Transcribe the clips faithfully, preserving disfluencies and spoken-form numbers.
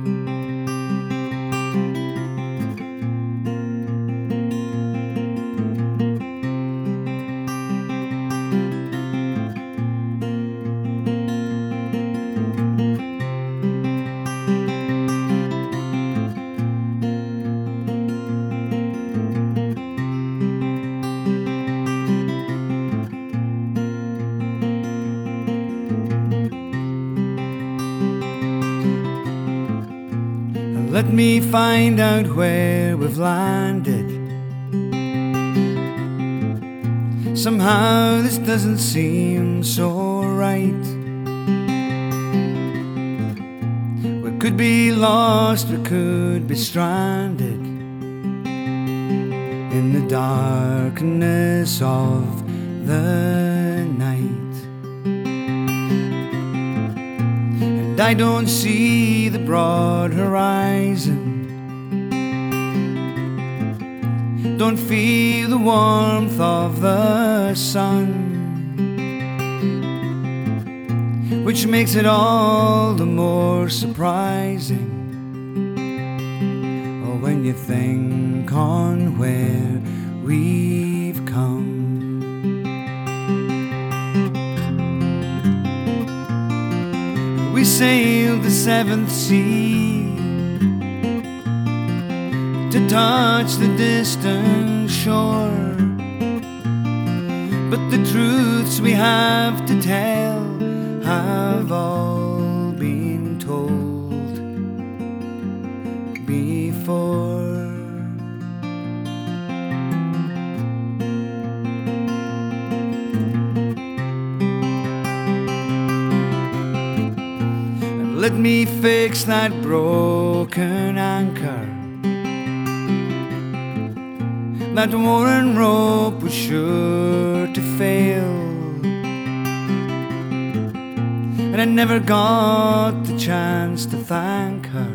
Let me find out where we've landed. Somehow this doesn't seem so right. We could be lost, we could be stranded in the darkness of the night. And I don't see the broad horizon, don't feel the warmth of the sun, which makes it all the more surprising. Oh, when you think on where we've come. We sailed the seventh sea to touch the distant shore, but the truths we have to tell have all been told before. And let me fix that broken anchor. That worn rope was sure to fail, and I never got the chance to thank her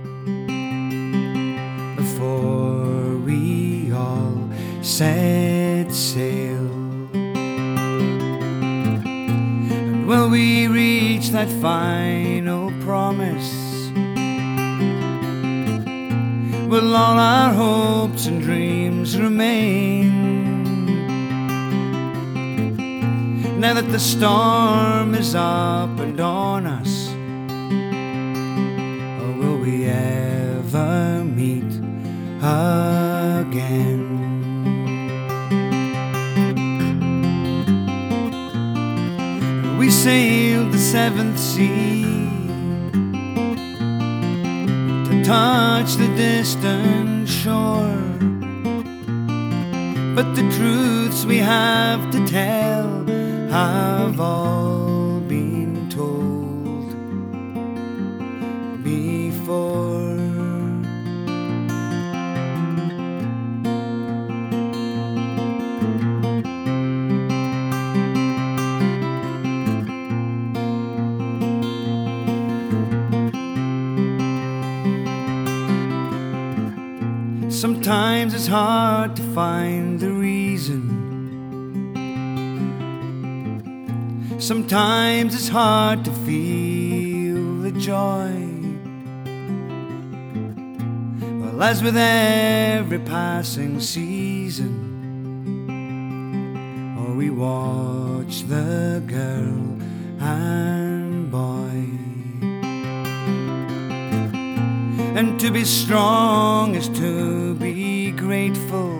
before we all set sail. And will we reach that final promise? Will all our hopes and dreams remain? Now that the storm is up and on us, or will we ever meet again? We sailed the seventh sea to touch the distant shore, but the truths we have to tell have all been told before. Sometimes it's hard to find the reason. Sometimes it's hard to feel the joy. Well, as with every passing season, oh, we watch the girl and boy. And to be strong is to be grateful,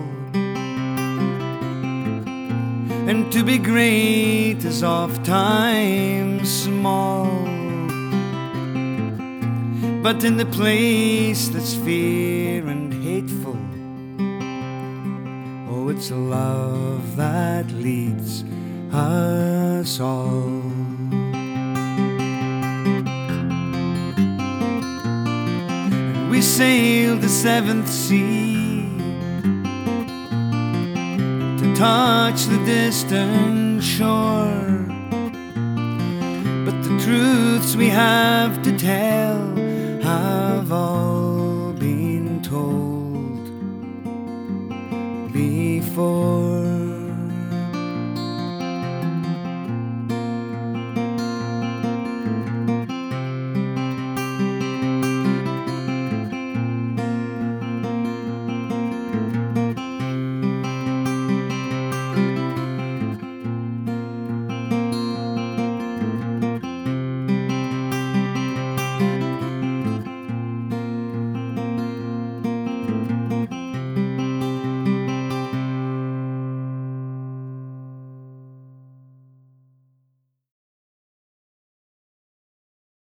and to be great is oft times small. But in the place that's fear and hateful, oh, it's love that leads us all. And we sailed the seventh sea to touch the distant shore, but the truths we have to tell